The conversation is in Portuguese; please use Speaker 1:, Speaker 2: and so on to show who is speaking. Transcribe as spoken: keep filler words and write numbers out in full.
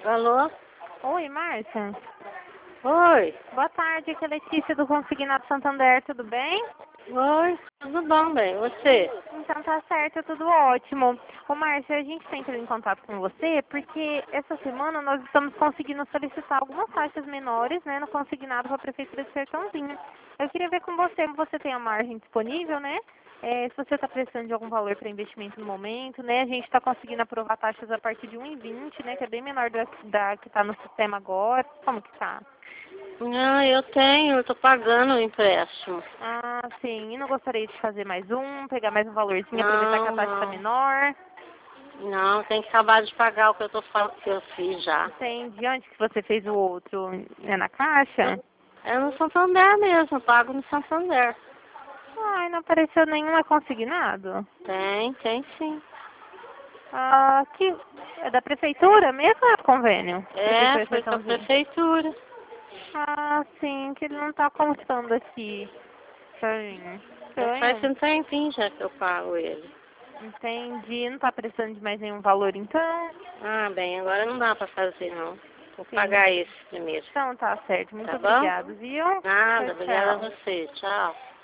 Speaker 1: Alô?
Speaker 2: Oi, Márcia.
Speaker 1: Oi.
Speaker 2: Boa tarde, aqui é a Letícia do Consignado Santander, tudo bem?
Speaker 1: Oi, tudo bom, bem? Você?
Speaker 2: Então tá certo, tudo ótimo. Ô Márcia, a gente está entrando em contato com você porque essa semana nós estamos conseguindo solicitar algumas taxas menores, né, no consignado para a Prefeitura de Sertãozinho. Eu queria ver com você, você tem a margem disponível, né? É, se você está precisando de algum valor para investimento no momento, né? A gente está conseguindo aprovar taxas a partir de um e vinte, né? Que é bem menor da, da que está no sistema agora. Como que tá?
Speaker 1: Não, eu tenho, eu tô pagando o empréstimo.
Speaker 2: Ah, sim. E não gostaria de fazer mais um, pegar mais um valorzinho, aproveitar que a
Speaker 1: Não,
Speaker 2: taxa está
Speaker 1: não.
Speaker 2: menor?
Speaker 1: Não, tem que acabar de pagar o que eu tô fal- que eu fiz já.
Speaker 2: Entendi. Onde que você fez o outro? É na Caixa?
Speaker 1: É no Santander mesmo, eu pago no Santander.
Speaker 2: Ai, não apareceu nenhum é consignado?
Speaker 1: Tem, tem sim.
Speaker 2: Ah, que... É da Prefeitura mesmo ou é convênio?
Speaker 1: É,
Speaker 2: Prefeitura de
Speaker 1: foi com a
Speaker 2: Sertãozinho.
Speaker 1: prefeitura.
Speaker 2: Ah, sim, que ele não tá constando aqui. Estranho.
Speaker 1: Já faz
Speaker 2: Estranho.
Speaker 1: um tempinho já que eu pago ele.
Speaker 2: Entendi. Não tá precisando de mais nenhum valor, então?
Speaker 1: Ah, bem, agora não dá pra fazer não. Vou
Speaker 2: Sim.
Speaker 1: pagar esse primeiro.
Speaker 2: Então tá certo. Muito
Speaker 1: Tá bom?
Speaker 2: obrigado, viu? Tchau,
Speaker 1: Nada, obrigada a
Speaker 2: tchau.
Speaker 1: você. Tchau.